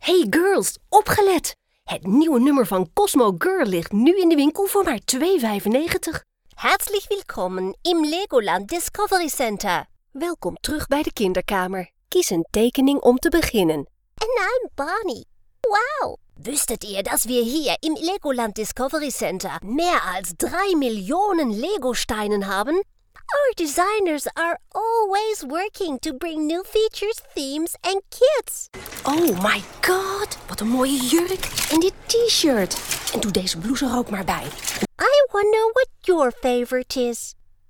Hey girls, opgelet! Het nieuwe nummer van Cosmo Girl ligt nu in de winkel voor maar €2,95. Herzlich willkommen im Legoland Discovery Center. Welkom terug bij de kinderkamer. Kies een tekening om te beginnen. En I'm Barney. Wow! Wusstet ihr, dass wir hier im Legoland Discovery Center mehr als 3 Millionen Lego-Steinen haben? Our designers are always working to bring new features, themes and kits. Oh my god, wat een mooie jurk en dit t-shirt. En doe deze blouse er ook maar bij. I wonder what your favorite is.